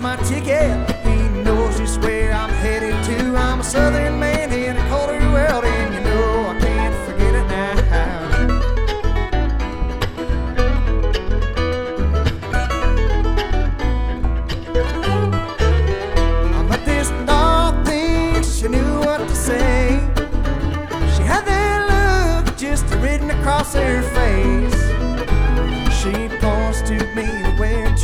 my ticket. He knows just where I'm headed to. I'm a southern man in a colder world, and you know I can't forget it now. I met this doll thing, she knew what to say. She had that look just written across her face.